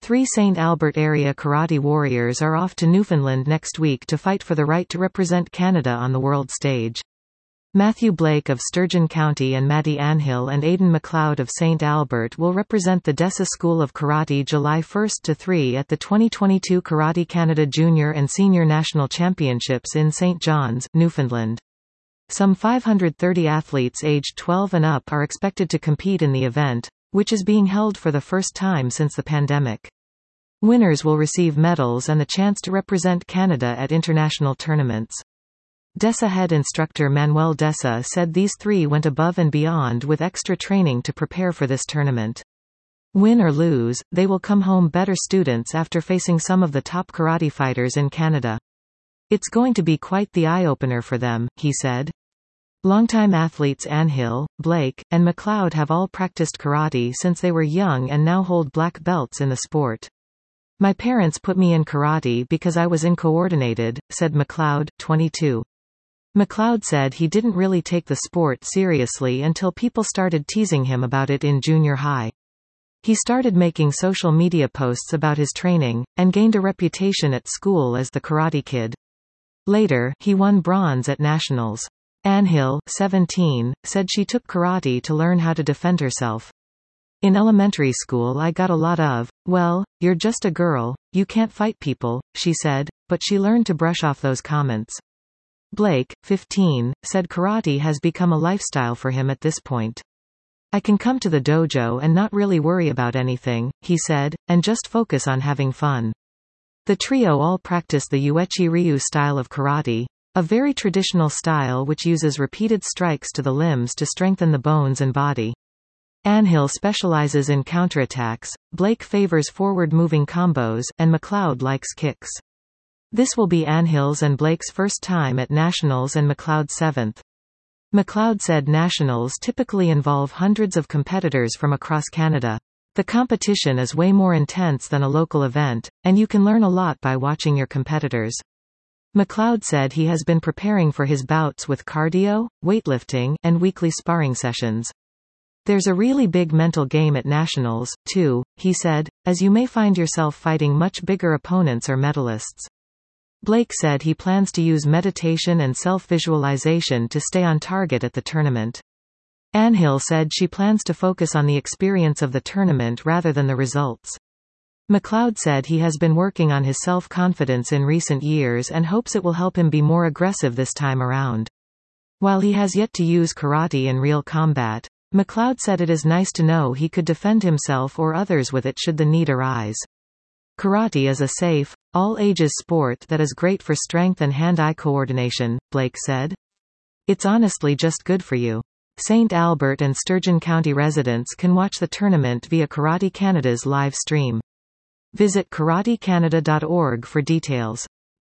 3 St. Albert area karate warriors are off to Newfoundland next week to fight for the right to represent Canada on the world stage. Matthew Blake of Sturgeon County and Maddie Anhill and Aidan McLeod of St. Albert will represent the Dessa School of Karate July 1–3 at the 2022 Karate Canada Junior and Senior National Championships in St. John's, Newfoundland. Some 530 athletes aged 12 and up are expected to compete in the event, which is being held for the first time since the pandemic. Winners will receive medals and the chance to represent Canada at international tournaments. Dessa head instructor Manuel Dessa said these 3 went above and beyond with extra training to prepare for this tournament. Win or lose, they will come home better students after facing some of the top karate fighters in Canada. It's going to be quite the eye-opener for them, he said. Longtime athletes Anhill, Blake, and McLeod have all practiced karate since they were young and now hold black belts in the sport. My parents put me in karate because I was uncoordinated, said McLeod, 22. McLeod said he didn't really take the sport seriously until people started teasing him about it in junior high. He started making social media posts about his training, and gained a reputation at school as the Karate Kid. Later, he won bronze at nationals. Anhill, 17, said she took karate to learn how to defend herself. In elementary school I got a lot of, "Well, you're just a girl, you can't fight people," she said, but she learned to brush off those comments. Blake, 15, said karate has become a lifestyle for him at this point. "I can come to the dojo and not really worry about anything," he said, "and just focus on having fun." The trio all practice the Uechi Ryu style of karate, a very traditional style which uses repeated strikes to the limbs to strengthen the bones and body. Anhill specializes in counterattacks, Blake favors forward-moving combos, and McLeod likes kicks. This will be Anhill's and Blake's first time at nationals and McLeod's 7th. McLeod said nationals typically involve hundreds of competitors from across Canada. The competition is way more intense than a local event, and you can learn a lot by watching your competitors. McLeod said he has been preparing for his bouts with cardio, weightlifting, and weekly sparring sessions. "There's a really big mental game at nationals, too," he said, "as you may find yourself fighting much bigger opponents or medalists." Blake said he plans to use meditation and self-visualization to stay on target at the tournament. Anhill said she plans to focus on the experience of the tournament rather than the results. McLeod said he has been working on his self-confidence in recent years and hopes it will help him be more aggressive this time around. While he has yet to use karate in real combat, McLeod said it is nice to know he could defend himself or others with it should the need arise. "Karate is a safe, all-ages sport that is great for strength and hand-eye coordination," Blake said. "It's honestly just good for you." St. Albert and Sturgeon County residents can watch the tournament via Karate Canada's live stream. Visit karatecanada.org for details.